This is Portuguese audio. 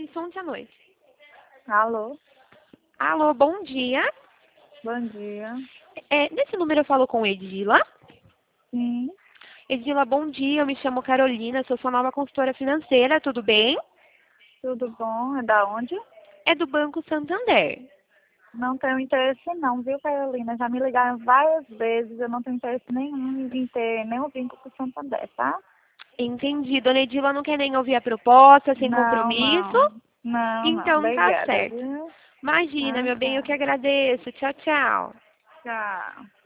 Isso ontem à noite. Alô, Alô, bom dia. bom dia. Nesse número eu falo com Edila. Sim, Edila, bom dia. Eu me chamo Carolina, sou sua nova consultora financeira, tudo bem? tudo bom? É da onde? É do Banco Santander. Não tenho interesse não, viu, Carolina? Já me ligaram várias vezes, eu não tenho interesse nenhum em ter nenhum vínculo com o Santander, tá? Entendi. Dona Edila não quer nem ouvir a proposta, sem Não, compromisso? não. Não, não. Então tá Obrigada, certo. viu? Imagina, Ah, meu bem, eu que tá. agradeço. Tchau, tchau. Tchau.